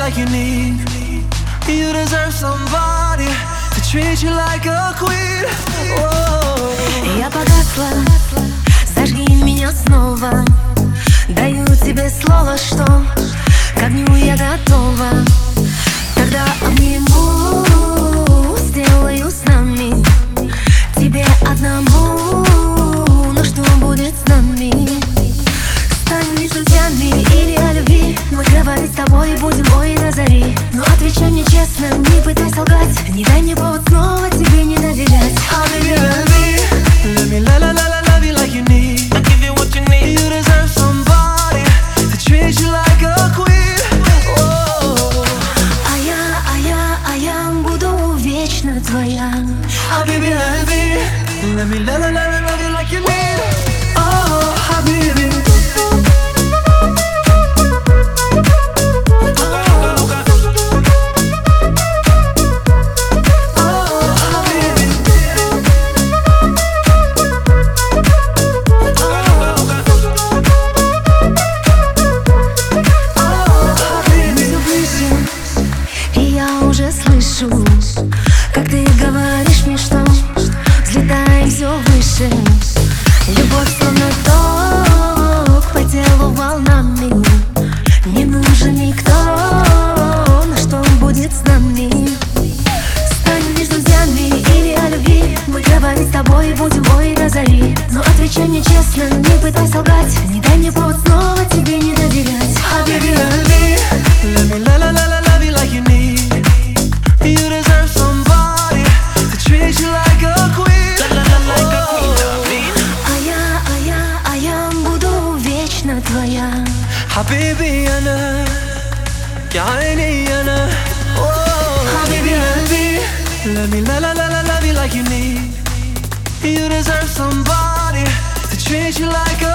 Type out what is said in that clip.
like you need. You deserve somebody to treat you like a queen. Whoa. Я погасла, зажги меня снова. Даю тебе слово, что к огню я готова. Тогда обниму, сделаю с нами, тебе одному. Но что будет с нами? Станем лишь друзьями или о любви? Мы говорить с тобой будем, ой, до зари. Но отвечай мне честно, не пытайся лгать. Не дай мне повод снова тебе не доверять. Baby, let me love you like you need. I give you what you need. You deserve somebody to treat you like a queen. Oh. А я буду вечно твоя. Baby, let me love you like you need. Oh, Habibi. Слышу, как ты говоришь мне, что взлетаем все выше. Любовь словно ток по телу волнами. Не нужен никто, но что будет с нами? Станем лишь друзьями или о любви? Мы говорить с тобой будем, ой, до зари. Но отвечай мне честно, не пытайся лгать. Не дай мне повод снова тебе не доверять. Baby, let me love you like you need. You deserve somebody to treat you like a queen. Like a queen. А я буду вечно твоя. حبيبي أنا يا عيني أنا. حبيبي قلبي let me love you like you need. You deserve somebody to treat you like a